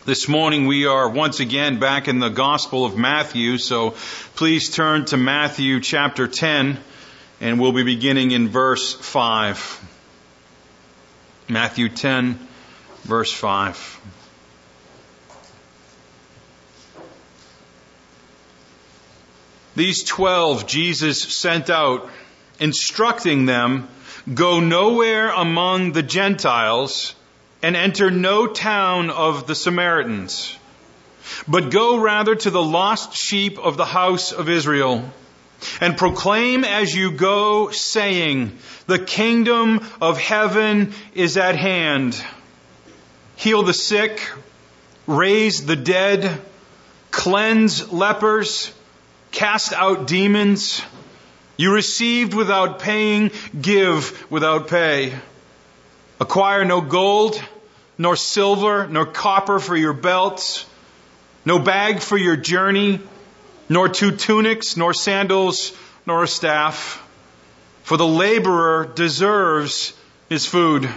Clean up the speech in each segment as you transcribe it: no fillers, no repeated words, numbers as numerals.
This morning we are once again back in the Gospel of Matthew, so please turn to Matthew chapter 10, and we'll be beginning in verse 5. Matthew 10, verse 5. These 12 Jesus sent out, instructing them, "Go nowhere among the Gentiles, and enter no town of the Samaritans, but go rather to the lost sheep of the house of Israel, and proclaim as you go, saying, the kingdom of heaven is at hand. Heal the sick, raise the dead, cleanse lepers, cast out demons. You received without paying, give without pay. Acquire no gold, nor silver, nor copper for your belts, no bag for your journey, nor 2 tunics, nor sandals, nor a staff. For the laborer deserves his food.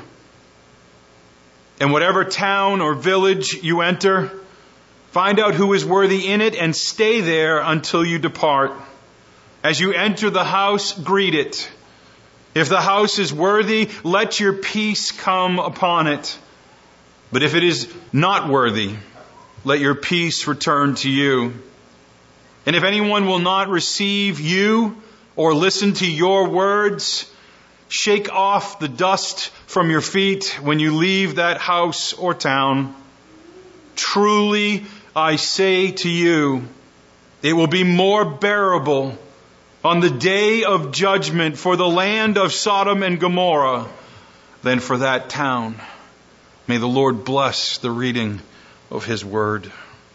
And whatever town or village you enter, find out who is worthy in it and stay there until you depart. As you enter the house, greet it. If the house is worthy, let your peace come upon it. But if it is not worthy, let your peace return to you. And if anyone will not receive you or listen to your words, shake off the dust from your feet when you leave that house or town. Truly, I say to you, it will be more bearable on the day of judgment for the land of Sodom and Gomorrah than for that town. May the Lord bless the reading of His Word.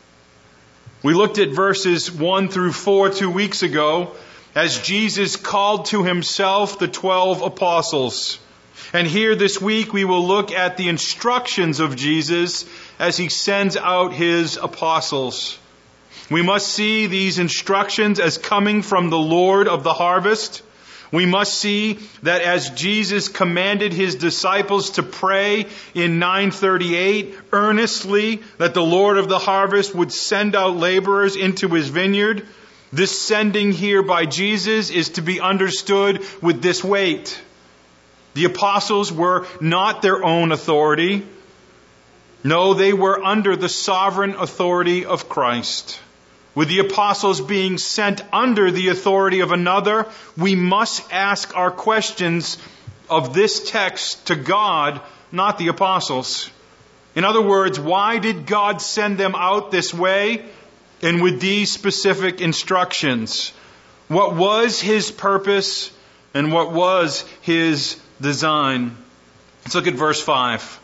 We looked at verses 1 through 4 2 weeks ago as Jesus called to Himself the 12 apostles. And here this week we will look at the instructions of Jesus as He sends out His apostles. We must see these instructions as coming from the Lord of the harvest. We must see that as Jesus commanded His disciples to pray in 9:38 earnestly that the Lord of the harvest would send out laborers into His vineyard, this sending here by Jesus is to be understood with this weight. The apostles were not their own authority. No, they were under the sovereign authority of Christ. With the apostles being sent under the authority of another, we must ask our questions of this text to God, not the apostles. In other words, why did God send them out this way and with these specific instructions? What was His purpose and what was His design? Let's look at verse 5.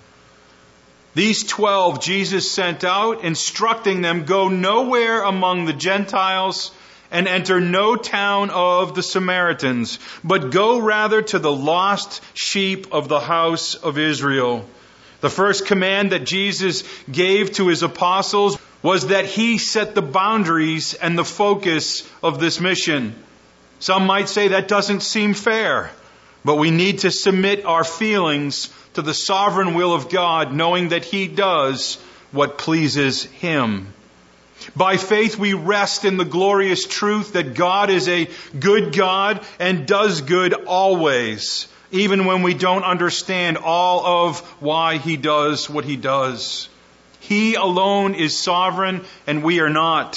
These 12 Jesus sent out, instructing them, go nowhere among the Gentiles and enter no town of the Samaritans, but go rather to the lost sheep of the house of Israel. The first command that Jesus gave to His apostles was that He set the boundaries and the focus of this mission. Some might say that doesn't seem fair, but we need to submit our feelings to the sovereign will of God, knowing that He does what pleases Him. By faith we rest in the glorious truth that God is a good God and does good always, even when we don't understand all of why He does what He does. He alone is sovereign and we are not.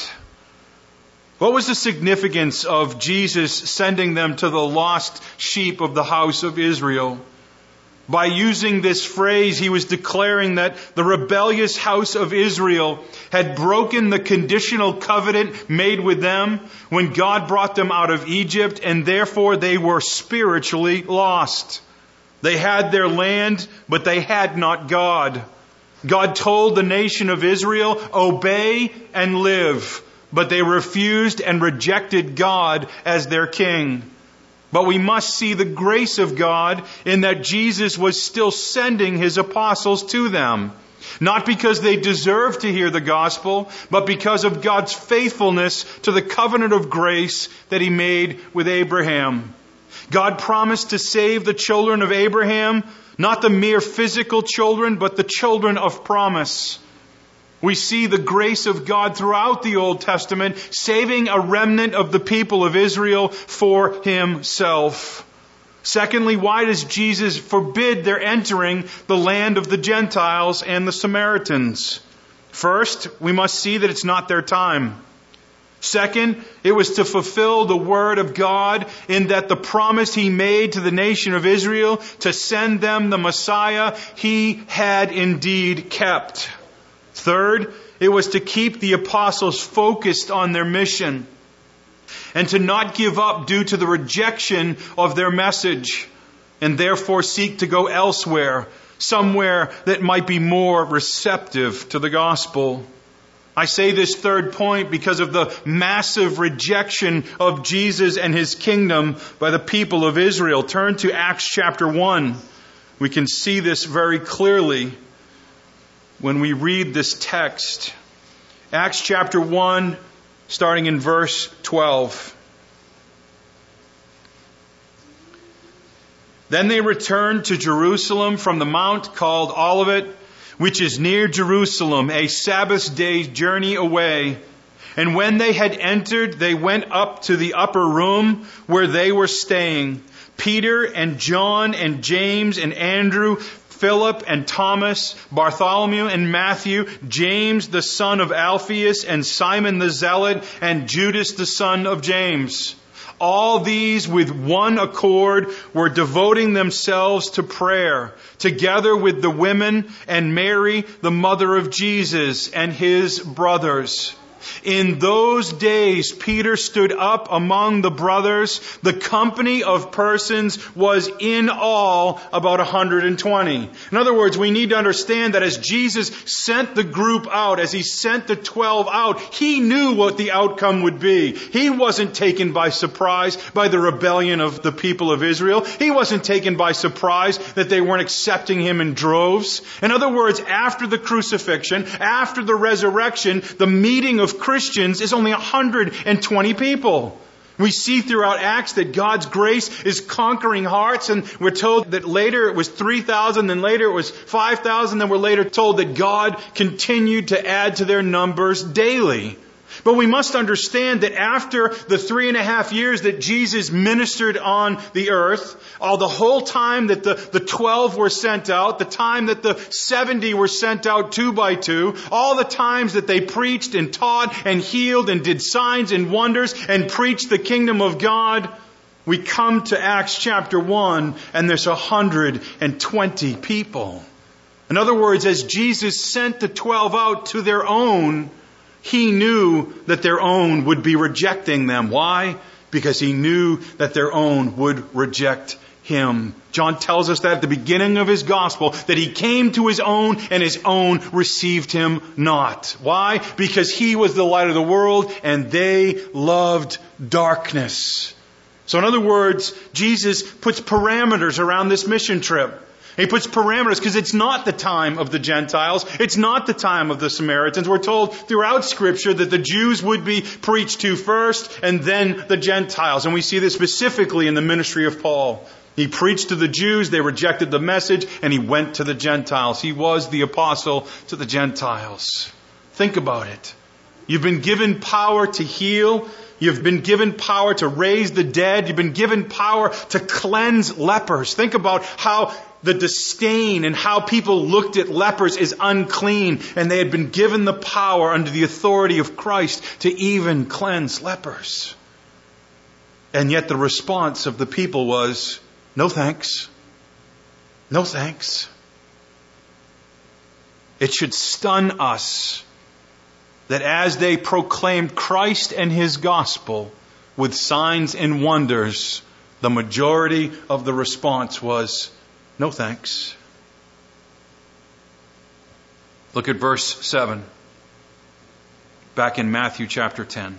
What was the significance of Jesus sending them to the lost sheep of the house of Israel? By using this phrase, He was declaring that the rebellious house of Israel had broken the conditional covenant made with them when God brought them out of Egypt, and therefore they were spiritually lost. They had their land, but they had not God. God told the nation of Israel, obey and live, but they refused and rejected God as their king. But we must see the grace of God in that Jesus was still sending His apostles to them. Not because they deserved to hear the gospel, but because of God's faithfulness to the covenant of grace that He made with Abraham. God promised to save the children of Abraham, not the mere physical children, but the children of promise. We see the grace of God throughout the Old Testament, saving a remnant of the people of Israel for Himself. Secondly, why does Jesus forbid their entering the land of the Gentiles and the Samaritans? First, we must see that it's not their time. Second, it was to fulfill the word of God in that the promise He made to the nation of Israel to send them the Messiah, He had indeed kept. Third, it was to keep the apostles focused on their mission and to not give up due to the rejection of their message and therefore seek to go elsewhere, somewhere that might be more receptive to the gospel. I say this third point because of the massive rejection of Jesus and His kingdom by the people of Israel. Turn to Acts chapter 1. We can see this very clearly when we read this text. Acts chapter 1, starting in verse 12. Then they returned to Jerusalem from the mount called Olivet, which is near Jerusalem, a Sabbath day's journey away. And when they had entered, they went up to the upper room where they were staying. Peter and John and James and Andrew, Philip and Thomas, Bartholomew and Matthew, James the son of Alphaeus, and Simon the Zealot, and Judas the son of James. All these with one accord were devoting themselves to prayer, together with the women and Mary, the mother of Jesus, and His brothers. In those days, Peter stood up among the brothers. The company of persons was in all about 120. In other words, we need to understand that as Jesus sent the group out, as He sent the 12 out, He knew what the outcome would be. He wasn't taken by surprise by the rebellion of the people of Israel. He wasn't taken by surprise that they weren't accepting Him in droves. In other words, after the crucifixion, after the resurrection, the meeting of Christians is only 120 people. We see throughout Acts that God's grace is conquering hearts, and we're told that later it was 3,000, then later it was 5,000, then we're later told that God continued to add to their numbers daily. But we must understand that after the 3.5 years that Jesus ministered on the earth, the whole time that the 12 were sent out, the time that the 70 were sent out 2 by 2, all the times that they preached and taught and healed and did signs and wonders and preached the kingdom of God, we come to Acts chapter 1 and there's 120 people. In other words, as Jesus sent the 12 out to their own, He knew that their own would be rejecting them. Why? Because He knew that their own would reject Him. John tells us that at the beginning of his gospel, that He came to His own and His own received Him not. Why? Because He was the light of the world and they loved darkness. So in other words, Jesus puts parameters around this mission trip. He puts parameters because it's not the time of the Gentiles. It's not the time of the Samaritans. We're told throughout Scripture that the Jews would be preached to first and then the Gentiles. And we see this specifically in the ministry of Paul. He preached to the Jews, they rejected the message, and he went to the Gentiles. He was the apostle to the Gentiles. Think about it. You've been given power to heal. You've been given power to raise the dead. You've been given power to cleanse lepers. Think about how the disdain and how people looked at lepers as unclean, and they had been given the power under the authority of Christ to even cleanse lepers. And yet the response of the people was, no thanks. No thanks. It should stun us that as they proclaimed Christ and His gospel with signs and wonders, the majority of the response was, no thanks. Look at verse 7. Back in Matthew chapter 10.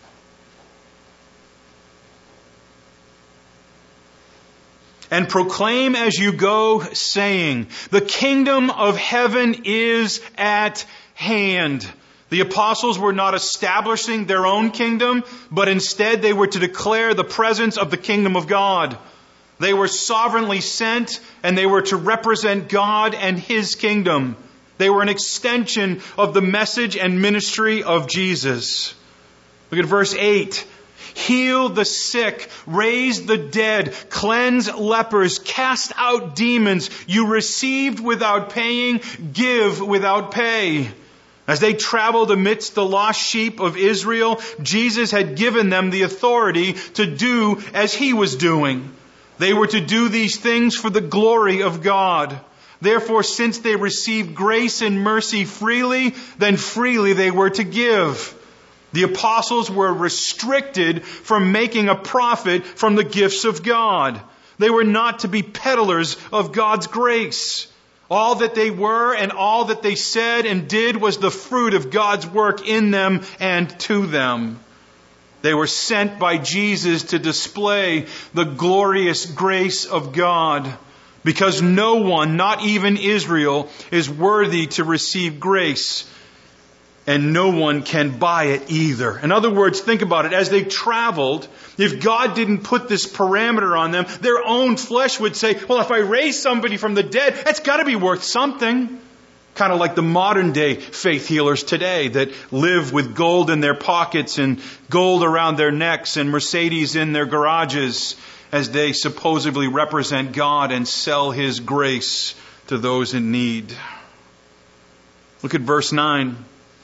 And proclaim as you go, saying, the kingdom of heaven is at hand. The apostles were not establishing their own kingdom, but instead they were to declare the presence of the kingdom of God. They were sovereignly sent, and they were to represent God and His kingdom. They were an extension of the message and ministry of Jesus. Look at verse 8. Heal the sick, raise the dead, cleanse lepers, cast out demons. You received without paying, give without pay. As they traveled amidst the lost sheep of Israel, Jesus had given them the authority to do as He was doing. They were to do these things for the glory of God. Therefore, since they received grace and mercy freely, then freely they were to give. The apostles were restricted from making a profit from the gifts of God. They were not to be peddlers of God's grace. All that they were and all that they said and did was the fruit of God's work in them and to them. They were sent by Jesus to display the glorious grace of God, because no one, not even Israel, is worthy to receive grace. And no one can buy it either. In other words, think about it. As they traveled, if God didn't put this parameter on them, their own flesh would say, well, if I raise somebody from the dead, that's got to be worth something. Kind of like the modern day faith healers today that live with gold in their pockets and gold around their necks and Mercedes in their garages as they supposedly represent God and sell His grace to those in need. Look at verse 9.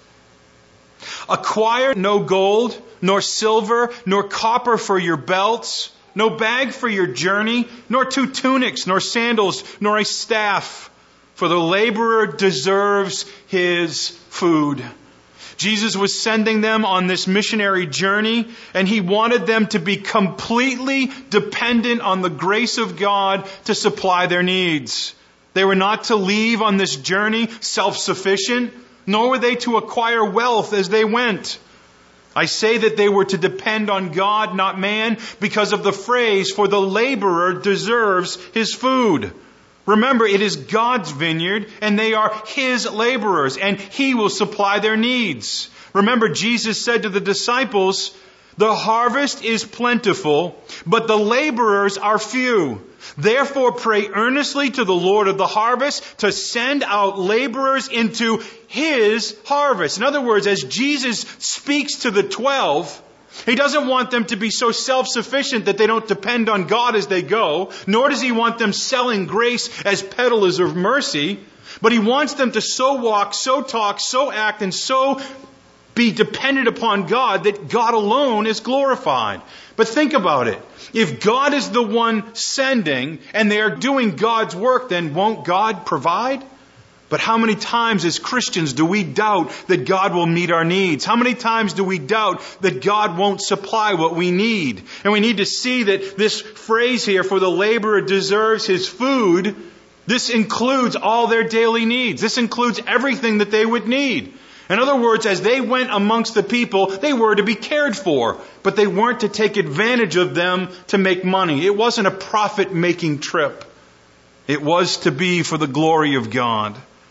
Acquire no gold, nor silver, nor copper for your belts, no bag for your journey, nor 2 tunics, nor sandals, nor a staff. For the laborer deserves his food. Jesus was sending them on this missionary journey, and He wanted them to be completely dependent on the grace of God to supply their needs. They were not to leave on this journey self-sufficient, nor were they to acquire wealth as they went. I say that they were to depend on God, not man, because of the phrase, for the laborer deserves his food. Remember, it is God's vineyard, and they are His laborers, and He will supply their needs. Remember, Jesus said to the disciples, the harvest is plentiful, but the laborers are few. Therefore, pray earnestly to the Lord of the harvest to send out laborers into His harvest. In other words, as Jesus speaks to the 12, He doesn't want them to be so self-sufficient that they don't depend on God as they go, nor does He want them selling grace as peddlers of mercy, but He wants them to so walk, so talk, so act, and so be dependent upon God that God alone is glorified. But think about it. If God is the one sending and they are doing God's work, then won't God provide? But how many times as Christians do we doubt that God will meet our needs? How many times do we doubt that God won't supply what we need? And we need to see that this phrase here, for the laborer deserves his food, this includes all their daily needs. This includes everything that they would need. In other words, as they went amongst the people, they were to be cared for, but they weren't to take advantage of them to make money. It wasn't a profit-making trip. It was to be for the glory of God.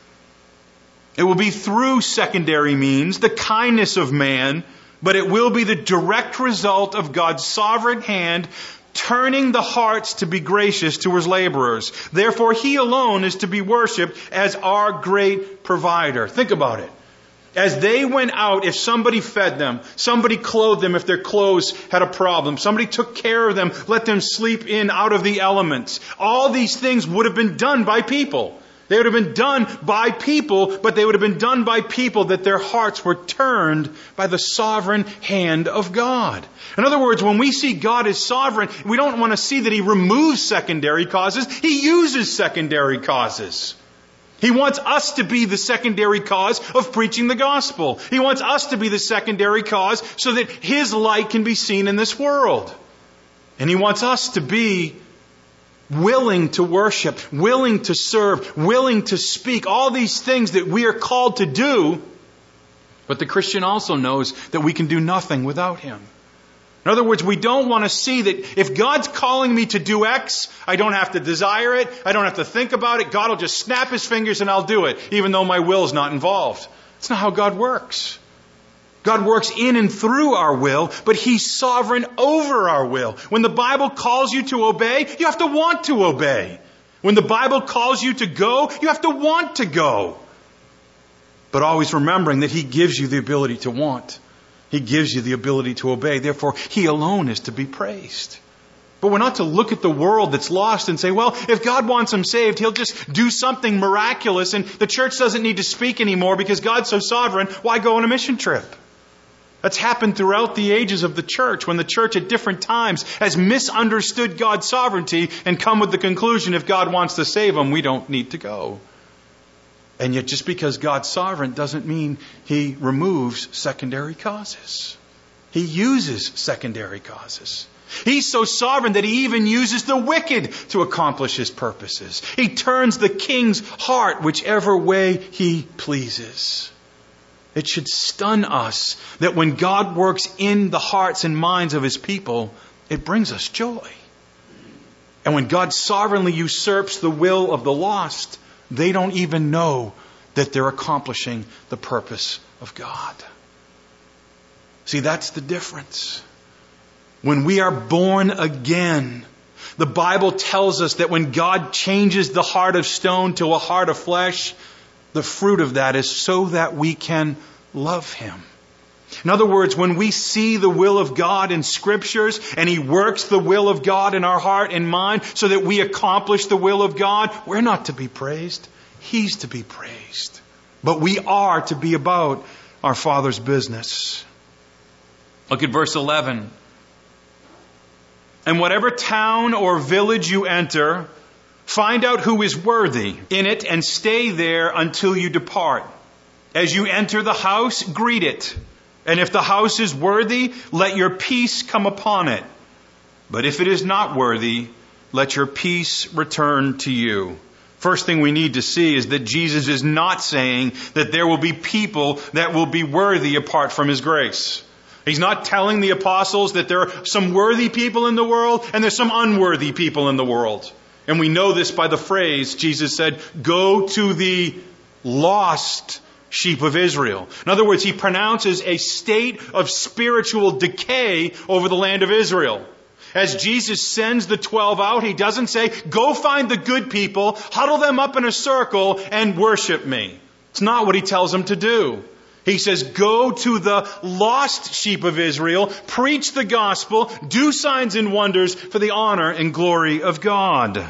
It will be through secondary means, the kindness of man, but it will be the direct result of God's sovereign hand turning the hearts to be gracious to His laborers. Therefore, He alone is to be worshipped as our great provider. Think about it. As they went out, if somebody fed them, somebody clothed them if their clothes had a problem, somebody took care of them, let them sleep in out of the elements, all these things would have been done by people. They would have been done by people, but they would have been done by people that their hearts were turned by the sovereign hand of God. In other words, when we see God as sovereign, we don't want to see that He removes secondary causes. He uses secondary causes. He wants us to be the secondary cause of preaching the gospel. He wants us to be the secondary cause so that His light can be seen in this world. And He wants us to be willing to worship, willing to serve, willing to speak, all these things that we are called to do. But the Christian also knows that we can do nothing without Him. In other words, we don't want to see that if God's calling me to do X, I don't have to desire it, I don't have to think about it, God will just snap His fingers and I'll do it, even though my will is not involved. That's not how God works. God works in and through our will, but He's sovereign over our will. When the Bible calls you to obey, you have to want to obey. When the Bible calls you to go, you have to want to go. but always remembering that He gives you the ability to want. He gives you the ability to obey. Therefore, He alone is to be praised. But we're not to look at the world that's lost and say, well, if God wants them saved, He'll just do something miraculous and the church doesn't need to speak anymore because God's so sovereign. Why go on a mission trip? That's happened throughout the ages of the church, when the church at different times has misunderstood God's sovereignty and come with the conclusion, if God wants to save them, we don't need to go. And yet just because God's sovereign doesn't mean He removes secondary causes. He uses secondary causes. He's so sovereign that He even uses the wicked to accomplish His purposes. He turns the king's heart whichever way He pleases. It should stun us that when God works in the hearts and minds of His people, it brings us joy. And when God sovereignly usurps the will of the lost, they don't even know that they're accomplishing the purpose of God. See, that's the difference. When we are born again, the Bible tells us that when God changes the heart of stone to a heart of flesh, the fruit of that is so that we can love Him. In other words, when we see the will of God in Scriptures and He works the will of God in our heart and mind so that we accomplish the will of God, we're not to be praised. He's to be praised. But we are to be about our Father's business. Look at verse 11. And whatever town or village you enter, find out who is worthy in it and stay there until you depart. As you enter the house, greet it. And if the house is worthy, let your peace come upon it. But if it is not worthy, let your peace return to you. First thing we need to see is that Jesus is not saying that there will be people that will be worthy apart from His grace. He's not telling the apostles that there are some worthy people in the world and there's some unworthy people in the world. And we know this by the phrase Jesus said, go to the lost sheep of Israel. In other words, He pronounces a state of spiritual decay over the land of Israel. As Jesus sends the 12 out, He doesn't say, go find the good people, huddle them up in a circle and worship me. It's not what He tells them to do. He says, go to the lost sheep of Israel, preach the gospel, do signs and wonders for the honor and glory of God.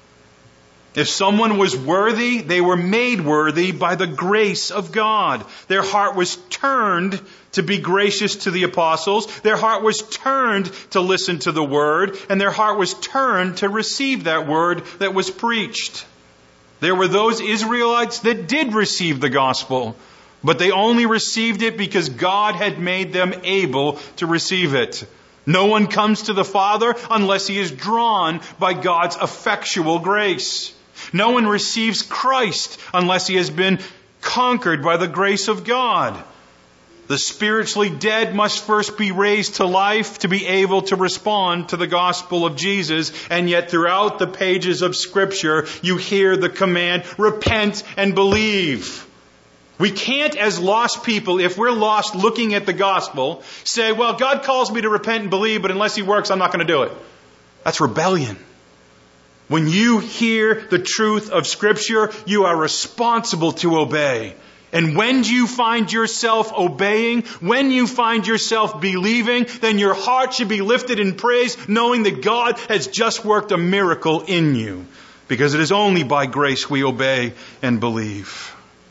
If someone was worthy, they were made worthy by the grace of God. Their heart was turned to be gracious to the apostles. Their heart was turned to listen to the word. And their heart was turned to receive that word that was preached. There were those Israelites that did receive the gospel, but they only received it because God had made them able to receive it. No one comes to the Father unless he is drawn by God's effectual grace. No one receives Christ unless he has been conquered by the grace of God. The spiritually dead must first be raised to life to be able to respond to the gospel of Jesus. And yet throughout the pages of Scripture, you hear the command, repent and believe. We can't, as lost people, if we're lost looking at the gospel, say, well, God calls me to repent and believe, but unless He works, I'm not going to do it. That's rebellion. When you hear the truth of Scripture, you are responsible to obey. And when you find yourself obeying, when you find yourself believing, then your heart should be lifted in praise, knowing that God has just worked a miracle in you. Because it is only by grace we obey and believe.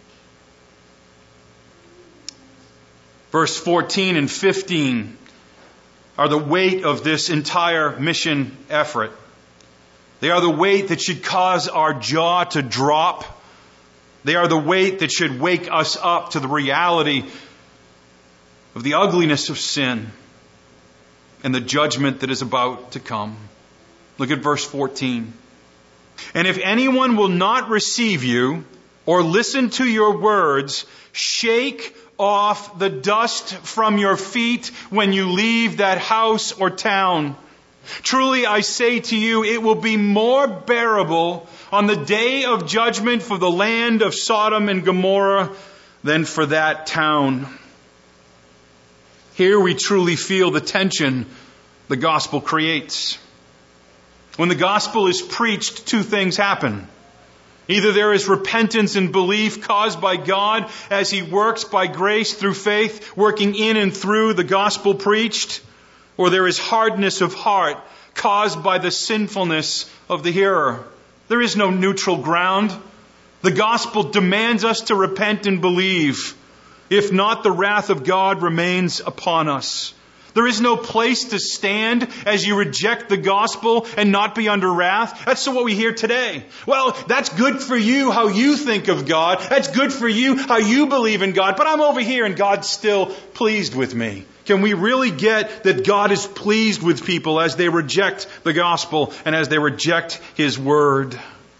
Verse 14 and 15 are the weight of this entire mission effort. They are the weight that should cause our jaw to drop. They are the weight that should wake us up to the reality of the ugliness of sin and the judgment that is about to come. Look at verse 14. And if anyone will not receive you or listen to your words, shake off the dust from your feet when you leave that house or town. Truly I say to you, it will be more bearable on the day of judgment for the land of Sodom and Gomorrah than for that town. Here we truly feel the tension the gospel creates. When the gospel is preached, two things happen. Either there is repentance and belief caused by God as He works by grace through faith, working in and through the gospel preached, or there is hardness of heart caused by the sinfulness of the hearer. There is no neutral ground. The gospel demands us to repent and believe. If not, the wrath of God remains upon us. There is no place to stand as you reject the gospel and not be under wrath. That's what we hear today. Well, that's good for you, how you think of God. That's good for you, how you believe in God. But I'm over here and God's still pleased with me. Can we really get that God is pleased with people as they reject the gospel and as they reject His word?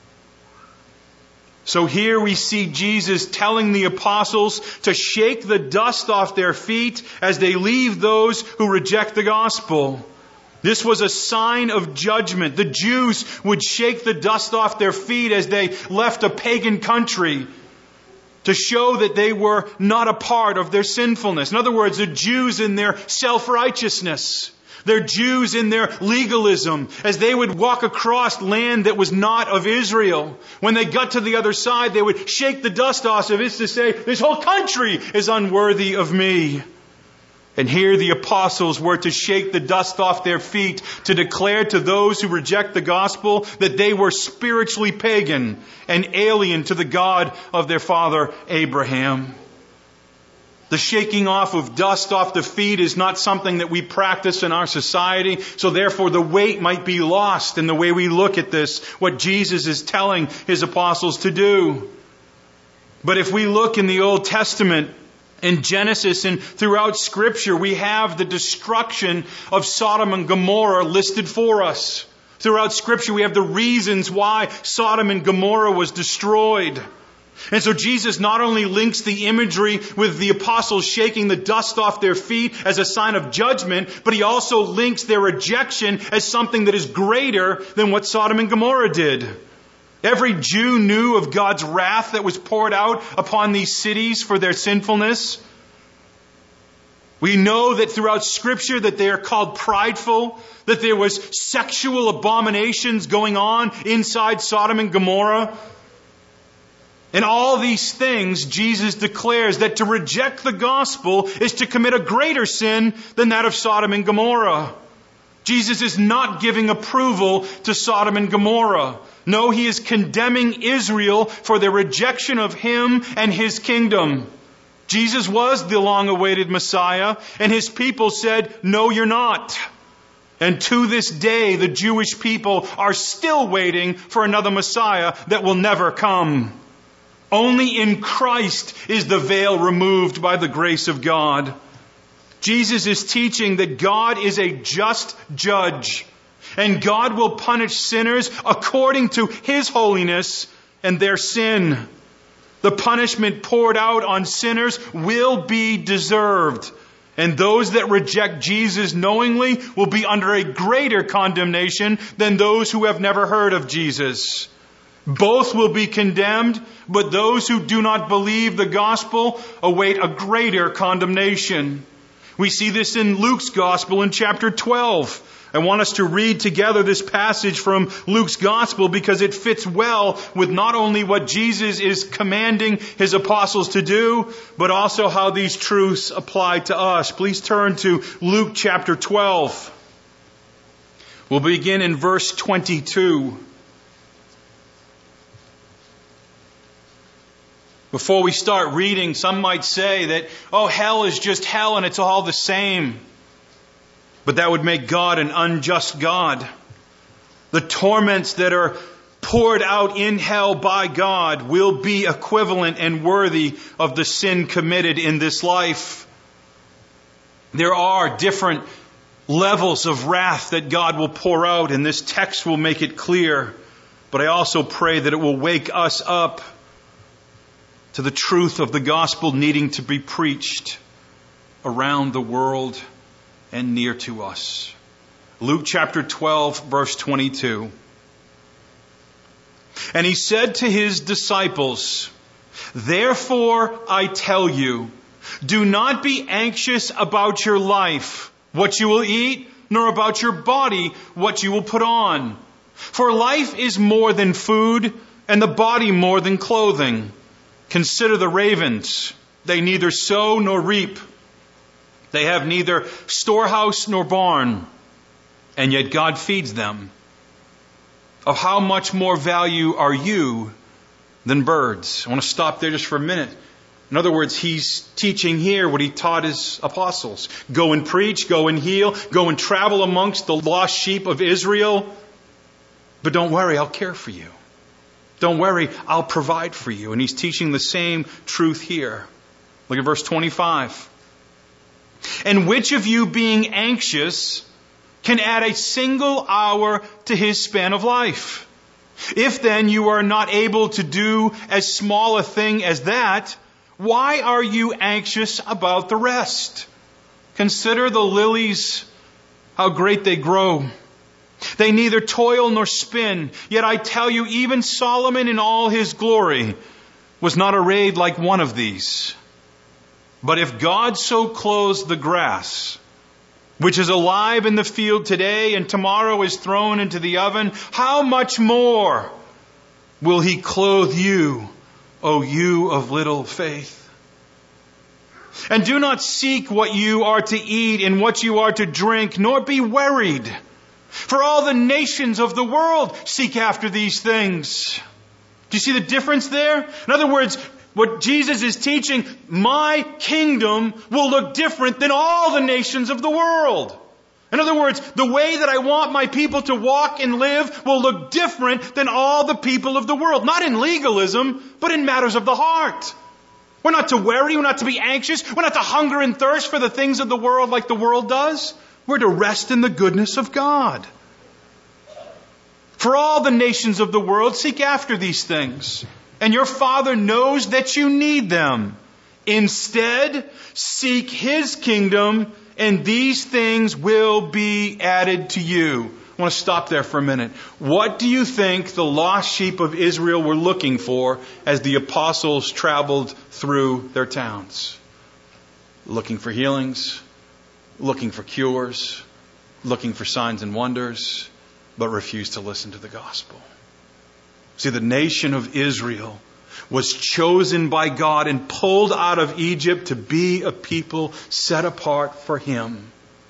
So here we see Jesus telling the apostles to shake the dust off their feet as they leave those who reject the gospel. This was a sign of judgment. The Jews would shake the dust off their feet as they left a pagan country to show that they were not a part of their sinfulness. In other words, the Jews in their self-righteousness. They're Jews in their legalism, as they would walk across land that was not of Israel. When they got to the other side, they would shake the dust off of it to say, this whole country is unworthy of me. And here the apostles were to shake the dust off their feet to declare to those who reject the gospel that they were spiritually pagan and alien to the God of their father Abraham. The shaking off of dust off the feet is not something that we practice in our society. So therefore the weight might be lost in the way we look at this, what Jesus is telling His apostles to do. But if we look in the Old Testament, in Genesis and throughout Scripture, we have the destruction of Sodom and Gomorrah listed for us. Throughout Scripture, we have the reasons why Sodom and Gomorrah was destroyed. And so Jesus not only links the imagery with the apostles shaking the dust off their feet as a sign of judgment, but He also links their rejection as something that is greater than what Sodom and Gomorrah did. Every Jew knew of God's wrath that was poured out upon these cities for their sinfulness. We know that throughout Scripture that they are called prideful, that there was sexual abominations going on inside Sodom and Gomorrah. In all these things, Jesus declares that to reject the gospel is to commit a greater sin than that of Sodom and Gomorrah. Jesus is not giving approval to Sodom and Gomorrah. No, He is condemning Israel for their rejection of Him and His kingdom. Jesus was the long-awaited Messiah, and His people said, "No, you're not." And to this day, the Jewish people are still waiting for another Messiah that will never come. Only in Christ is the veil removed by the grace of God. Jesus is teaching that God is a just judge, and God will punish sinners according to His holiness and their sin. The punishment poured out on sinners will be deserved, and those that reject Jesus knowingly will be under a greater condemnation than those who have never heard of Jesus. Both will be condemned, but those who do not believe the gospel await a greater condemnation. We see this in Luke's gospel in chapter 12. I want us to read together this passage from Luke's gospel because it fits well with not only what Jesus is commanding His apostles to do, but also how these truths apply to us. Please turn to Luke chapter 12. We'll begin in verse 22. Before we start reading, some might say that, hell is just hell and it's all the same. But that would make God an unjust God. The torments that are poured out in hell by God will be equivalent and worthy of the sin committed in this life. There are different levels of wrath that God will pour out, and this text will make it clear. But I also pray that it will wake us up to the truth of the gospel needing to be preached around the world and near to us. Luke chapter 12, verse 22. And He said to His disciples, "Therefore I tell you, do not be anxious about your life, what you will eat, nor about your body, what you will put on. For life is more than food, and the body more than clothing. Consider the ravens. They neither sow nor reap. They have neither storehouse nor barn, and yet God feeds them. Of how much more value are you than birds? I want to stop there just for a minute. In other words, he's teaching here what he taught his apostles. Go and preach, go and heal, go and travel amongst the lost sheep of Israel. But don't worry, I'll care for you. Don't worry, I'll provide for you. And he's teaching the same truth here. Look at verse 25. And which of you, being anxious, can add a single hour to his span of life? If then you are not able to do as small a thing as that, why are you anxious about the rest? Consider the lilies, how great they grow. They neither toil nor spin. Yet I tell you, even Solomon in all his glory was not arrayed like one of these. But if God so clothes the grass, which is alive in the field today and tomorrow is thrown into the oven, how much more will he clothe you, O you of little faith? And do not seek what you are to eat and what you are to drink, nor be worried. For all the nations of the world seek after these things. Do you see the difference there? In other words, what Jesus is teaching, my kingdom will look different than all the nations of the world. In other words, the way that I want my people to walk and live will look different than all the people of the world. Not in legalism, but in matters of the heart. We're not to worry, we're not to be anxious, we're not to hunger and thirst for the things of the world like the world does. We're to rest in the goodness of God. For all the nations of the world seek after these things, and your Father knows that you need them. Instead, seek His kingdom, and these things will be added to you. I want to stop there for a minute. What do you think the lost sheep of Israel were looking for as the apostles traveled through their towns? Looking for healings, looking for cures, looking for signs and wonders, but refused to listen to the gospel. See, the nation of Israel was chosen by God and pulled out of Egypt to be a people set apart for Him.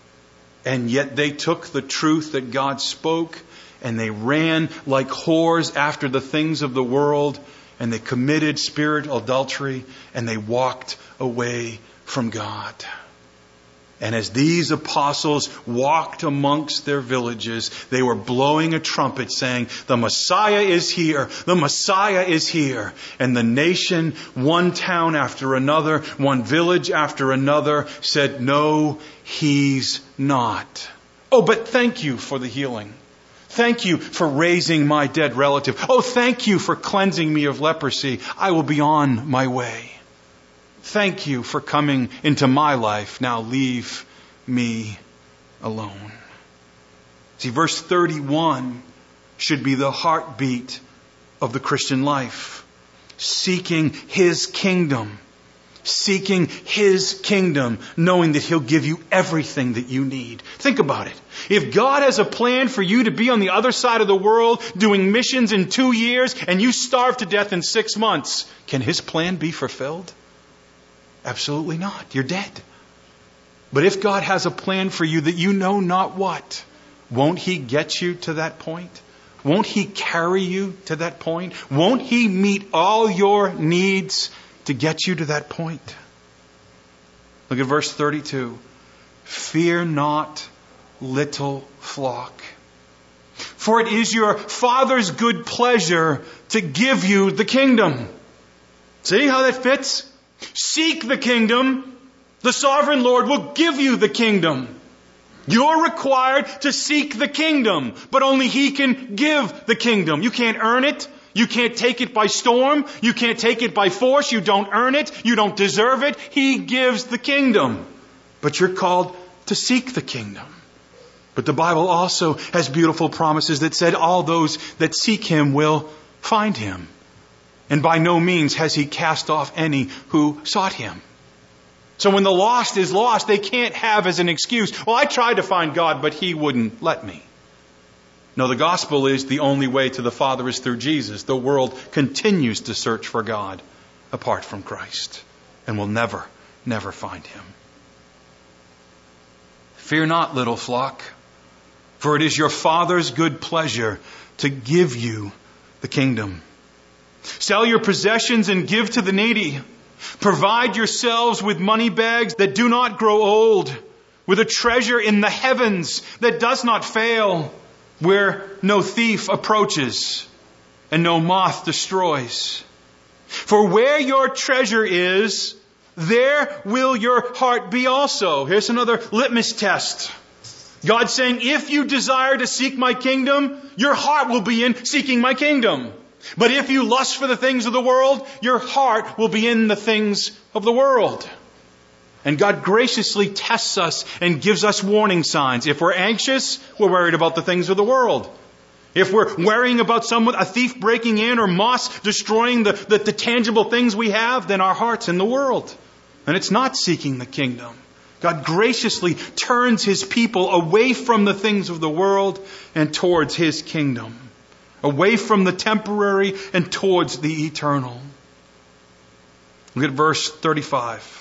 And yet they took the truth that God spoke and they ran like whores after the things of the world, and they committed spiritual adultery and they walked away from God. And as these apostles walked amongst their villages, they were blowing a trumpet saying, the Messiah is here, the Messiah is here. And the nation, one town after another, one village after another, said, no, He's not. Oh, but thank you for the healing. Thank you for raising my dead relative. Oh, thank you for cleansing me of leprosy. I will be on my way. Thank you for coming into my life. Now leave me alone. See, verse 31 should be the heartbeat of the Christian life. Seeking His kingdom. Seeking His kingdom, knowing that He'll give you everything that you need. Think about it. If God has a plan for you to be on the other side of the world doing missions in 2 years and you starve to death in 6 months, can His plan be fulfilled? Absolutely not. You're dead. But if God has a plan for you that you know not what, won't He get you to that point? Won't He carry you to that point? Won't He meet all your needs to get you to that point? Look at verse 32. Fear not, little flock, for it is your Father's good pleasure to give you the kingdom. See how that fits? Seek the kingdom. The sovereign Lord will give you the kingdom. You're required to seek the kingdom, but only He can give the kingdom. You can't earn it. You can't take it by storm. You can't take it by force. You don't earn it. You don't deserve it. He gives the kingdom. But you're called to seek the kingdom. But the Bible also has beautiful promises that said all those that seek Him will find Him. And by no means has He cast off any who sought Him. So when the lost is lost, they can't have as an excuse, well, I tried to find God, but He wouldn't let me. No, the gospel is the only way to the Father is through Jesus. The world continues to search for God apart from Christ and will never, never find Him. Fear not, little flock, for it is your Father's good pleasure to give you the kingdom. Sell your possessions and give to the needy. Provide yourselves with money bags that do not grow old, with a treasure in the heavens that does not fail, where no thief approaches and no moth destroys. For where your treasure is, there will your heart be also. Here's another litmus test. God's saying, if you desire to seek my kingdom, your heart will be in seeking my kingdom. But if you lust for the things of the world, your heart will be in the things of the world. And God graciously tests us and gives us warning signs. If we're anxious, we're worried about the things of the world. If we're worrying about a thief breaking in or moths destroying the tangible things we have, then our heart's in the world. And it's not seeking the kingdom. God graciously turns His people away from the things of the world and towards His kingdom. Away from the temporary and towards the eternal. Look at verse 35.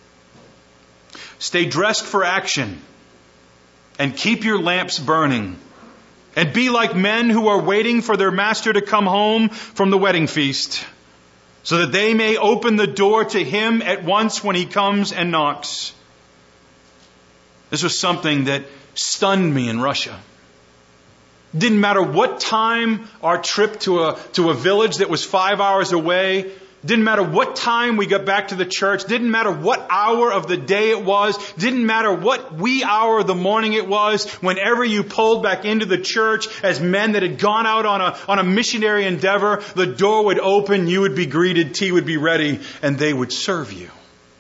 Stay dressed for action and keep your lamps burning. And be like men who are waiting for their master to come home from the wedding feast, so that they may open the door to him at once when he comes and knocks. This was something that stunned me in Russia. Didn't matter what time our trip to a village that was 5 hours away, didn't matter what time we got back to the church, didn't matter what hour of the day it was, didn't matter what wee hour of the morning it was, whenever you pulled back into the church as men that had gone out on a missionary endeavor, the door would open, you would be greeted, tea would be ready, and they would serve you.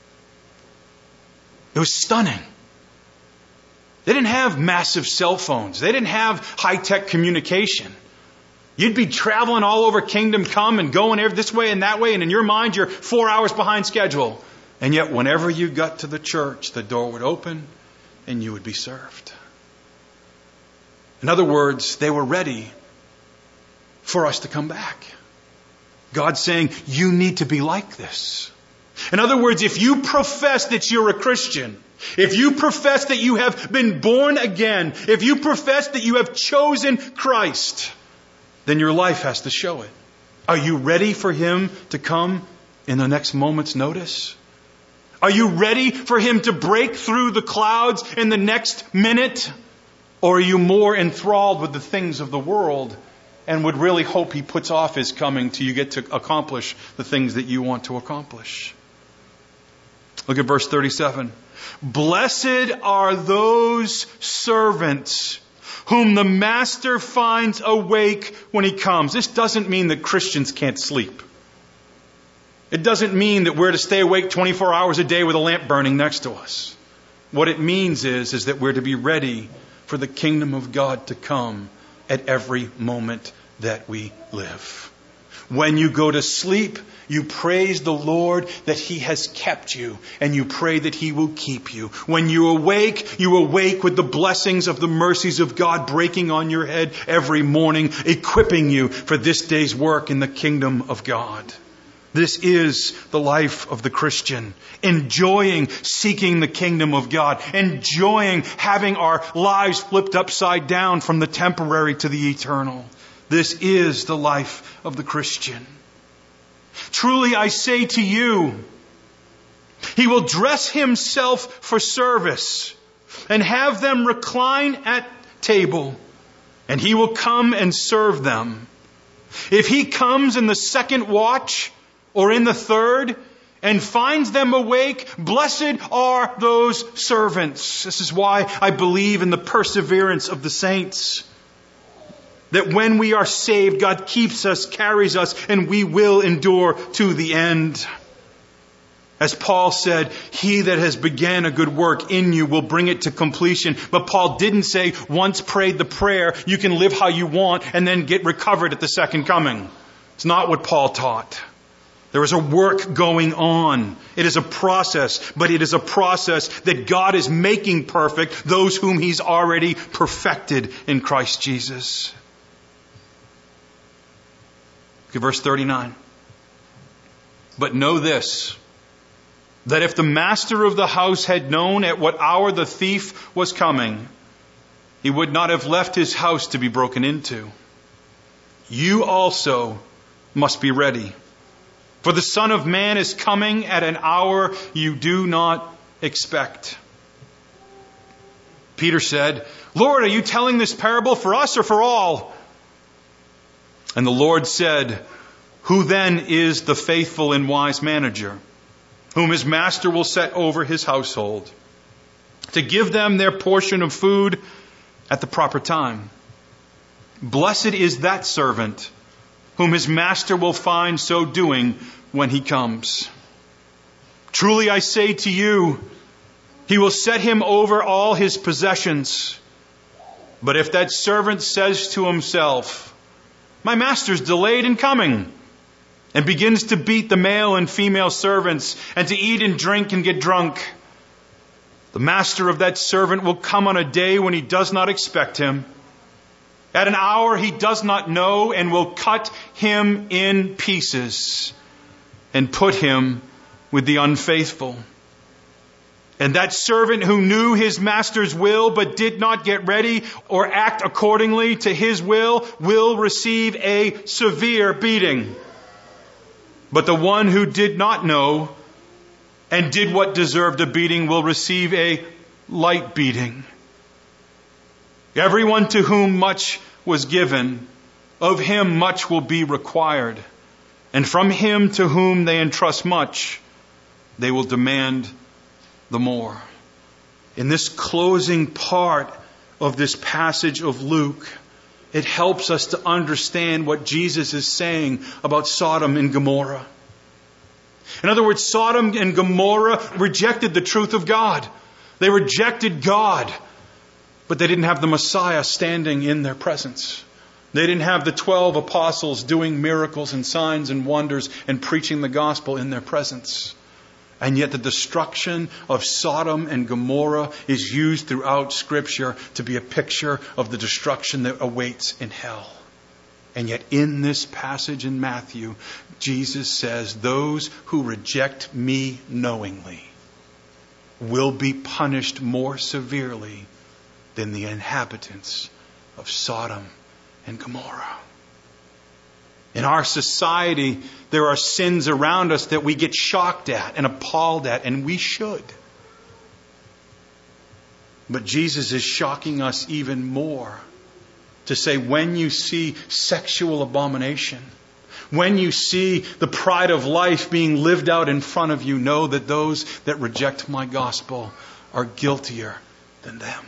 It was stunning. They didn't have massive cell phones. They didn't have high-tech communication. You'd be traveling all over Kingdom Come and going this way and that way, and in your mind, you're 4 hours behind schedule. And yet, whenever you got to the church, the door would open and you would be served. In other words, they were ready for us to come back. God's saying, you need to be like this. In other words, if you profess that you're a Christian, if you profess that you have been born again, if you profess that you have chosen Christ, then your life has to show it. Are you ready for Him to come in the next moment's notice? Are you ready for Him to break through the clouds in the next minute? Or are you more enthralled with the things of the world and would really hope He puts off His coming till you get to accomplish the things that you want to accomplish? Look at verse 37. Blessed are those servants whom the master finds awake when he comes. This doesn't mean that Christians can't sleep. It doesn't mean that we're to stay awake 24 hours a day with a lamp burning next to us. What it means is that we're to be ready for the kingdom of God to come at every moment that we live. When you go to sleep, you praise the Lord that He has kept you, and you pray that He will keep you. When you awake with the blessings of the mercies of God breaking on your head every morning, equipping you for this day's work in the kingdom of God. This is the life of the Christian. Enjoying seeking the kingdom of God. Enjoying having our lives flipped upside down from the temporary to the eternal. This is the life of the Christian. Truly I say to you, He will dress Himself for service and have them recline at table, and He will come and serve them. If He comes in the second watch or in the third and finds them awake, blessed are those servants. This is why I believe in the perseverance of the saints. That when we are saved, God keeps us, carries us, and we will endure to the end. As Paul said, He that has began a good work in you will bring it to completion. But Paul didn't say, once prayed the prayer, you can live how you want and then get recovered at the second coming. It's not what Paul taught. There is a work going on. It is a process, but it is a process that God is making perfect those whom He's already perfected in Christ Jesus. Look at verse 39. But know this, that if the master of the house had known at what hour the thief was coming, he would not have left his house to be broken into. You also must be ready, for the Son of Man is coming at an hour you do not expect. Peter said, Lord, are you telling this parable for us or for all? And the Lord said, who then is the faithful and wise manager, whom his master will set over his household, to give them their portion of food at the proper time? Blessed is that servant whom his master will find so doing when he comes. Truly I say to you, he will set him over all his possessions. But if that servant says to himself, my master's delayed in coming, and begins to beat the male and female servants, and to eat and drink and get drunk, the master of that servant will come on a day when he does not expect him, at an hour he does not know, and will cut him in pieces and put him with the unfaithful. And that servant who knew his master's will but did not get ready or act accordingly to his will receive a severe beating. But the one who did not know and did what deserved a beating will receive a light beating. Everyone to whom much was given, of him much will be required. And from him to whom they entrust much, they will demand the more. In this closing part of this passage of Luke, it helps us to understand what Jesus is saying about Sodom and Gomorrah. In other words, Sodom and Gomorrah rejected the truth of God. They rejected God, but they didn't have the Messiah standing in their presence. They didn't have the 12 apostles doing miracles and signs and wonders and preaching the gospel in their presence. And yet the destruction of Sodom and Gomorrah is used throughout Scripture to be a picture of the destruction that awaits in hell. And yet in this passage in Matthew, Jesus says, those who reject me knowingly will be punished more severely than the inhabitants of Sodom and Gomorrah. In our society, there are sins around us that we get shocked at and appalled at, and we should. But Jesus is shocking us even more to say, when you see sexual abomination, when you see the pride of life being lived out in front of you, know that those that reject my gospel are guiltier than them.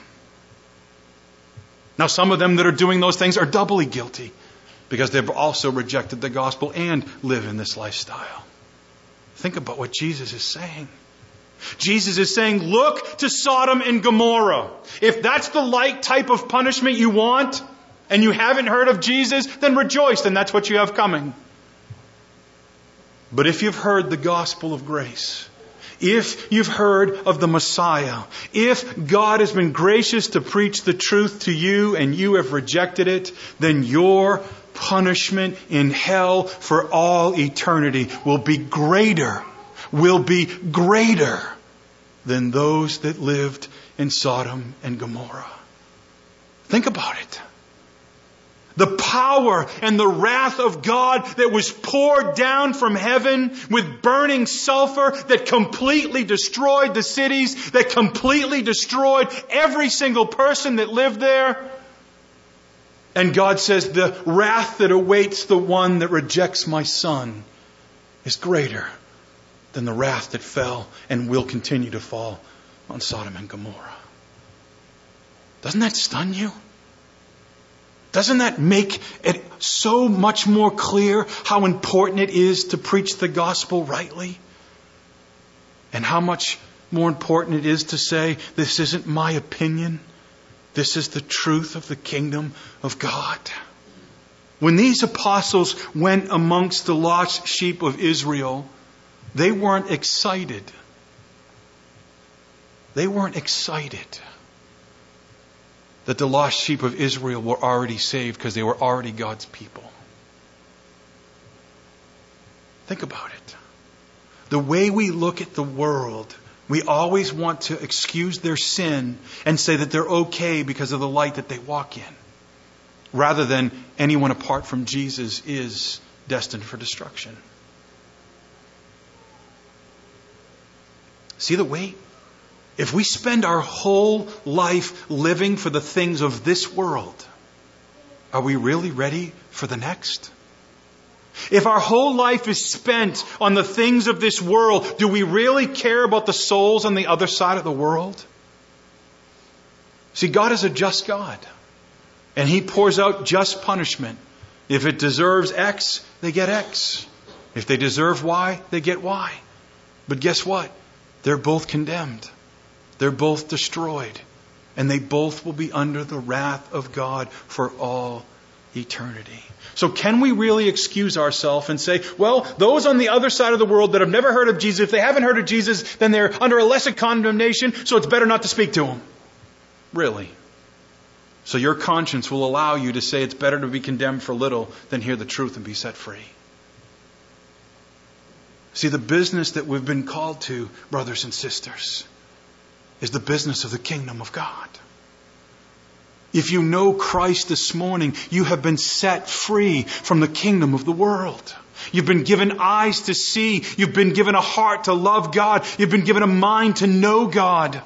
Now, some of them that are doing those things are doubly guilty, because they've also rejected the gospel and live in this lifestyle. Think about what Jesus is saying. Jesus is saying, look to Sodom and Gomorrah. If that's the light type of punishment you want, and you haven't heard of Jesus, then rejoice, then that's what you have coming. But if you've heard the gospel of grace, if you've heard of the Messiah, if God has been gracious to preach the truth to you and you have rejected it, then your punishment in hell for all eternity will be greater than those that lived in Sodom and Gomorrah. Think about it. The power and the wrath of God that was poured down from heaven with burning sulfur that completely destroyed the cities, that completely destroyed every single person that lived there. And God says, the wrath that awaits the one that rejects my Son is greater than the wrath that fell and will continue to fall on Sodom and Gomorrah. Doesn't that stun you? Doesn't that make it so much more clear how important it is to preach the gospel rightly? And how much more important it is to say, this isn't my opinion. This is the truth of the kingdom of God. When these apostles went amongst the lost sheep of Israel, they weren't excited. They weren't excited that the lost sheep of Israel were already saved because they were already God's people. Think about it. The way we look at the world, we always want to excuse their sin and say that they're okay because of the light that they walk in, rather than anyone apart from Jesus is destined for destruction. See the weight? If we spend our whole life living for the things of this world, are we really ready for the next? If our whole life is spent on the things of this world, do we really care about the souls on the other side of the world? See, God is a just God, and He pours out just punishment. If it deserves X, they get X. If they deserve Y, they get Y. But guess what? They're both condemned. They're both destroyed. And they both will be under the wrath of God for all eternity. So can we really excuse ourselves and say, well, those on the other side of the world that have never heard of Jesus, if they haven't heard of Jesus, then they're under a lesser condemnation, so it's better not to speak to them? Really? So your conscience will allow you to say it's better to be condemned for little than hear the truth and be set free. See, the business that we've been called to, brothers and sisters, is the business of the kingdom of God. If you know Christ this morning, you have been set free from the kingdom of the world. You've been given eyes to see. You've been given a heart to love God. You've been given a mind to know God.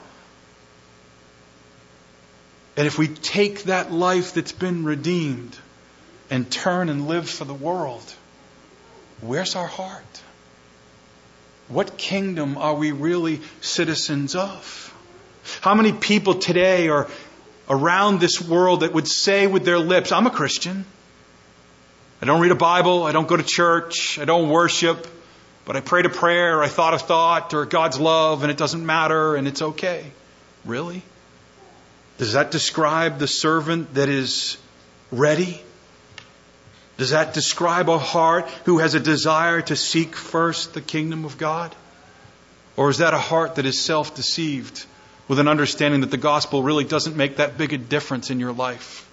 And if we take that life that's been redeemed and turn and live for the world, where's our heart? What kingdom are we really citizens of? How many people today are around this world that would say with their lips, I'm a Christian. I don't read a Bible. I don't go to church. I don't worship. But I prayed a prayer. Or I thought a thought. Or God's love. And it doesn't matter. And it's okay. Really? Does that describe the servant that is ready? Does that describe a heart who has a desire to seek first the kingdom of God? Or is that a heart that is self-deceived with an understanding that the gospel really doesn't make that big a difference in your life?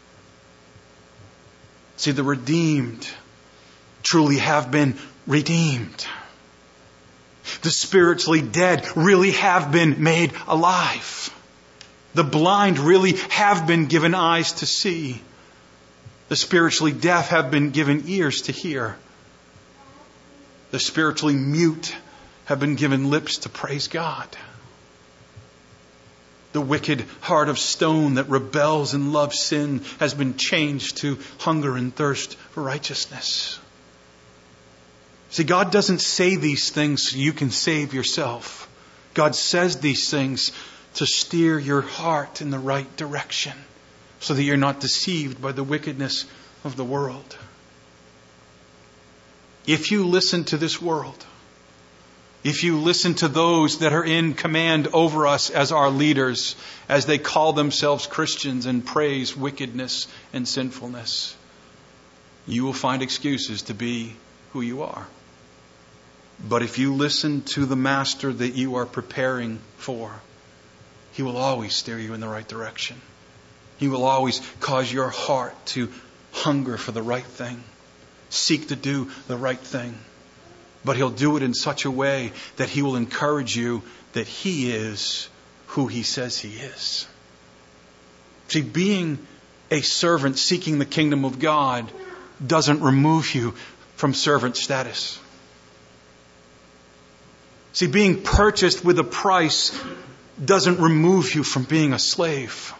See, the redeemed truly have been redeemed. The spiritually dead really have been made alive. The blind really have been given eyes to see. The spiritually deaf have been given ears to hear. The spiritually mute have been given lips to praise God. The wicked heart of stone that rebels and loves sin has been changed to hunger and thirst for righteousness. See, God doesn't say these things so you can save yourself. God says these things to steer your heart in the right direction so that you're not deceived by the wickedness of the world. If you listen to this world, if you listen to those that are in command over us as our leaders, as they call themselves Christians and praise wickedness and sinfulness, you will find excuses to be who you are. But if you listen to the master that you are preparing for, He will always steer you in the right direction. He will always cause your heart to hunger for the right thing, seek to do the right thing. But He'll do it in such a way that He will encourage you that He is who He says He is. See, being a servant seeking the kingdom of God doesn't remove you from servant status. See, being purchased with a price doesn't remove you from being a slave.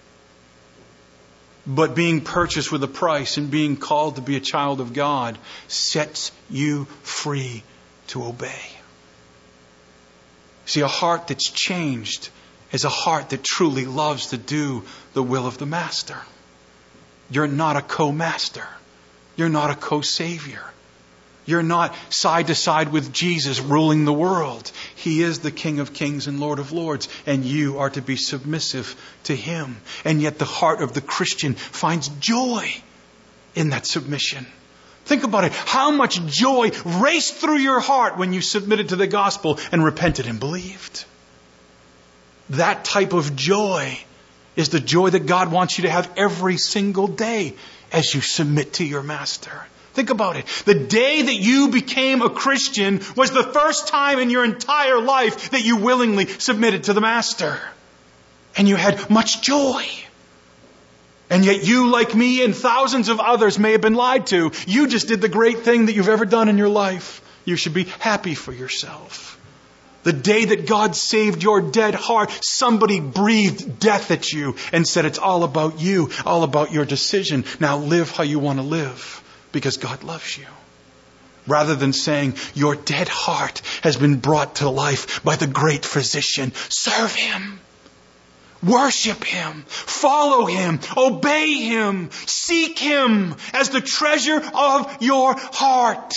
But being purchased with a price and being called to be a child of God sets you free to obey. See, a heart that's changed is a heart that truly loves to do the will of the Master. You're not a co-master. You're not a co-savior. You're not side to side with Jesus ruling the world. He is the King of Kings and Lord of Lords, and you are to be submissive to Him. And yet the heart of the Christian finds joy in that submission. Think about it. How much joy raced through your heart when you submitted to the gospel and repented and believed. That type of joy is the joy that God wants you to have every single day as you submit to your Master. Think about it. The day that you became a Christian was the first time in your entire life that you willingly submitted to the Master. And you had much joy. And yet you, like me and thousands of others, may have been lied to. You just did the great thing that you've ever done in your life. You should be happy for yourself. The day that God saved your dead heart, somebody breathed death at you and said, it's all about you, all about your decision. Now live how you want to live. Because God loves you. Rather than saying, your dead heart has been brought to life by the great physician. Serve Him. Worship Him. Follow Him. Obey Him. Seek Him as the treasure of your heart.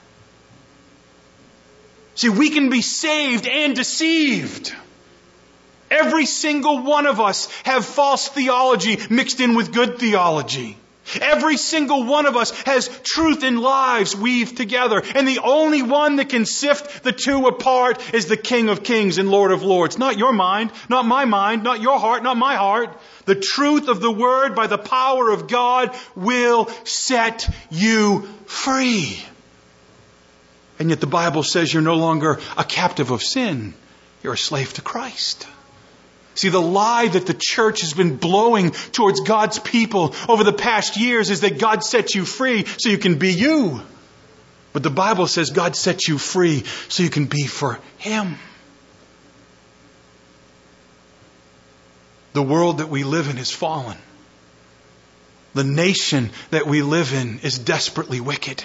See, we can be saved and deceived. Every single one of us have false theology mixed in with good theology. Every single one of us has truth and lies weaved together. And the only one that can sift the two apart is the King of Kings and Lord of Lords. Not your mind, not my mind, not your heart, not my heart. The truth of the Word by the power of God will set you free. And yet the Bible says you're no longer a captive of sin. You're a slave to Christ. See, the lie that the church has been blowing towards God's people over the past years is that God set you free so you can be you. But the Bible says God set you free so you can be for Him. The world that we live in is fallen. The nation that we live in is desperately wicked.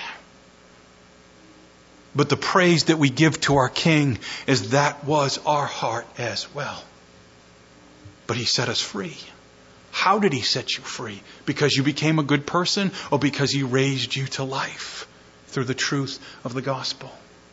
But the praise that we give to our King is that was our heart as well. But He set us free. How did He set you free? Because you became a good person or because He raised you to life through the truth of the gospel?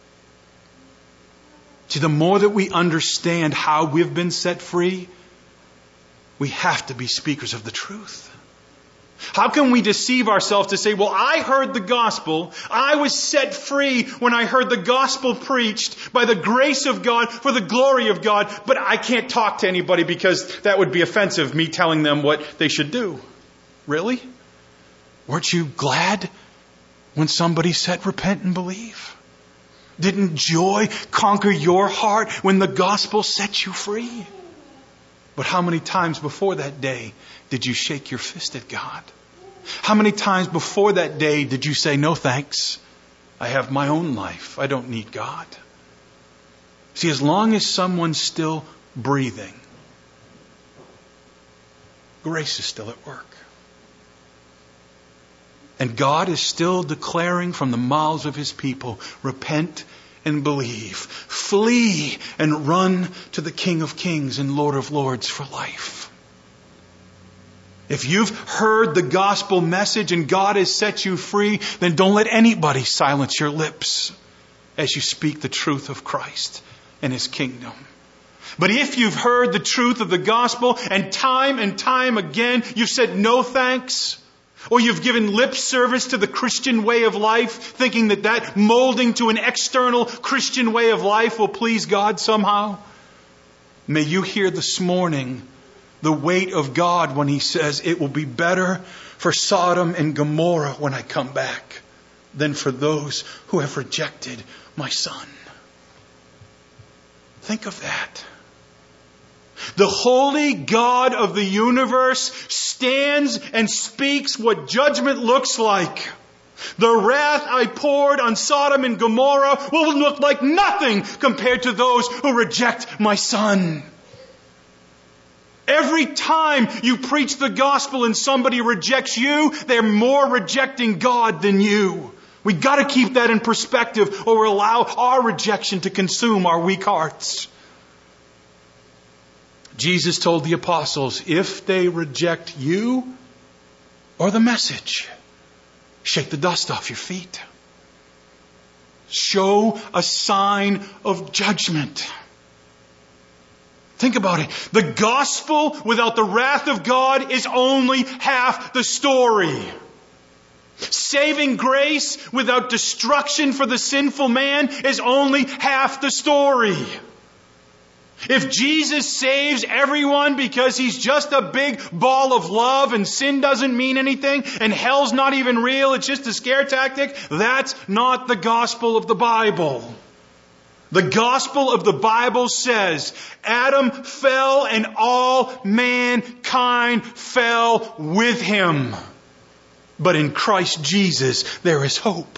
See, the more that we understand how we've been set free, we have to be speakers of the truth. How can we deceive ourselves to say, well, I heard the gospel. I was set free when I heard the gospel preached by the grace of God for the glory of God, but I can't talk to anybody because that would be offensive, me telling them what they should do. Really? Weren't you glad when somebody said repent and believe? Didn't joy conquer your heart when the gospel set you free? But how many times before that day did you shake your fist at God? How many times before that day did you say, no thanks, I have my own life, I don't need God? See, as long as someone's still breathing, grace is still at work. And God is still declaring from the mouths of His people, repent and believe. Flee and run to the King of Kings and Lord of Lords for life. If you've heard the gospel message and God has set you free, then don't let anybody silence your lips as you speak the truth of Christ and His kingdom. But if you've heard the truth of the gospel and time again you've said no thanks, or you've given lip service to the Christian way of life, thinking that molding to an external Christian way of life will please God somehow, may you hear this morning the weight of God when He says, it will be better for Sodom and Gomorrah when I come back than for those who have rejected my Son. Think of that. The holy God of the universe stands and speaks what judgment looks like. The wrath I poured on Sodom and Gomorrah will look like nothing compared to those who reject my Son. Every time you preach the gospel and somebody rejects you, they're more rejecting God than you. We've got to keep that in perspective or allow our rejection to consume our weak hearts. Jesus told the apostles, if they reject you or the message, shake the dust off your feet. Show a sign of judgment. Think about it. The gospel without the wrath of God is only half the story. Saving grace without destruction for the sinful man is only half the story. If Jesus saves everyone because He's just a big ball of love and sin doesn't mean anything and hell's not even real, it's just a scare tactic, that's not the gospel of the Bible. The gospel of the Bible says Adam fell and all mankind fell with him. But in Christ Jesus there is hope.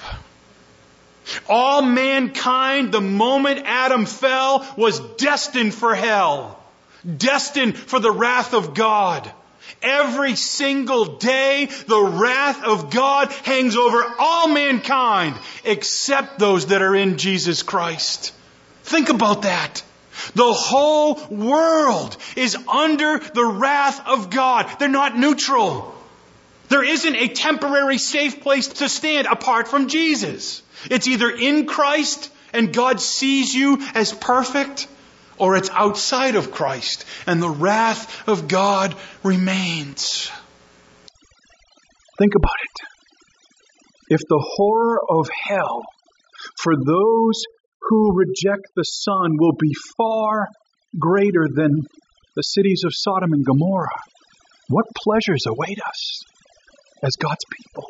All mankind, the moment Adam fell, was destined for hell. Destined for the wrath of God. Every single day, the wrath of God hangs over all mankind, except those that are in Jesus Christ. Think about that. The whole world is under the wrath of God. They're not neutral. There isn't a temporary safe place to stand apart from Jesus. It's either in Christ and God sees you as perfect, or it's outside of Christ and the wrath of God remains. Think about it. If the horror of hell for those who reject the Son will be far greater than the cities of Sodom and Gomorrah, what pleasures await us as God's people?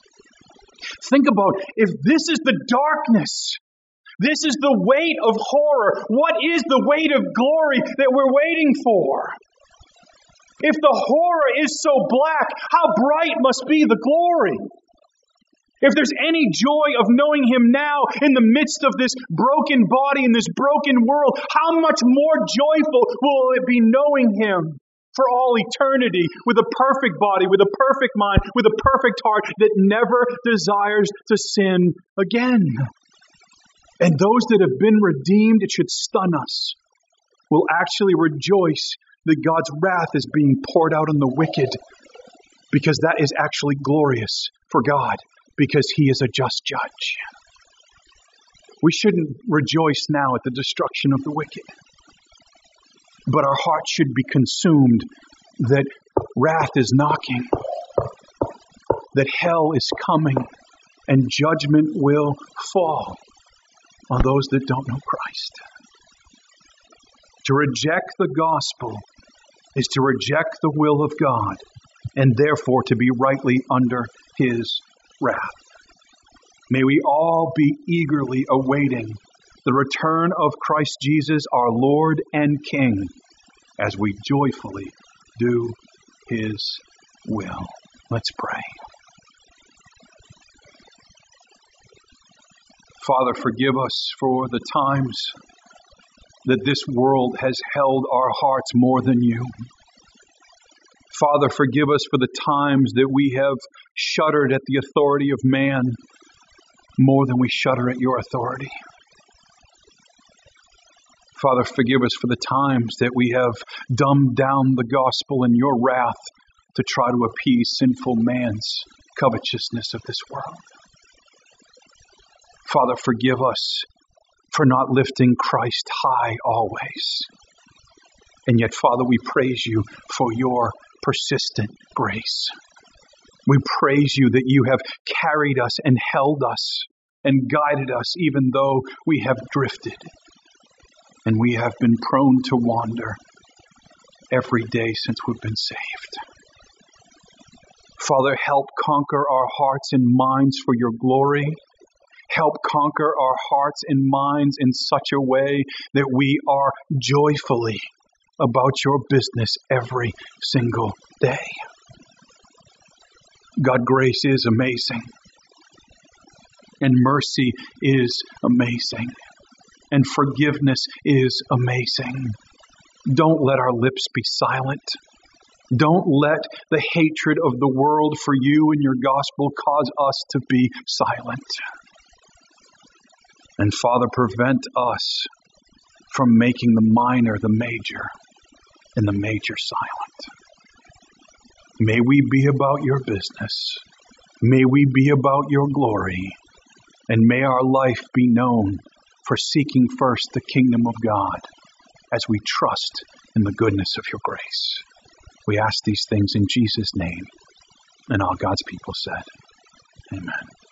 Think about, if this is the darkness, this is the weight of horror, what is the weight of glory that we're waiting for? If the horror is so black, how bright must be the glory? If there's any joy of knowing Him now in the midst of this broken body, in this broken world, how much more joyful will it be knowing Him for all eternity, with a perfect body, with a perfect mind, with a perfect heart that never desires to sin again. And those that have been redeemed, it should stun us, will actually rejoice that God's wrath is being poured out on the wicked, because that is actually glorious for God, because He is a just judge. We shouldn't rejoice now at the destruction of the wicked, but our hearts should be consumed that wrath is knocking, that hell is coming, and judgment will fall on those that don't know Christ. To reject the gospel is to reject the will of God, and therefore to be rightly under His wrath. May we all be eagerly awaiting the return of Christ Jesus, our Lord and King, as we joyfully do His will. Let's pray. Father, forgive us for the times that this world has held our hearts more than You. Father, forgive us for the times that we have shuddered at the authority of man more than we shudder at Your authority. Father, forgive us for the times that we have dumbed down the gospel in Your wrath to try to appease sinful man's covetousness of this world. Father, forgive us for not lifting Christ high always. And yet, Father, we praise You for Your persistent grace. We praise You that You have carried us and held us and guided us even though we have drifted and we have been prone to wander every day since we've been saved. Father, help conquer our hearts and minds for Your glory. Help conquer our hearts and minds in such a way that we are joyfully about Your business every single day. God, grace is amazing. And mercy is amazing. And forgiveness is amazing. Don't let our lips be silent. Don't let the hatred of the world for You and Your gospel cause us to be silent. And Father, prevent us from making the minor the major and the major silent. May we be about Your business. May we be about Your glory. And may our life be known for seeking first the kingdom of God as we trust in the goodness of Your grace. We ask these things in Jesus' name. And all God's people said, Amen.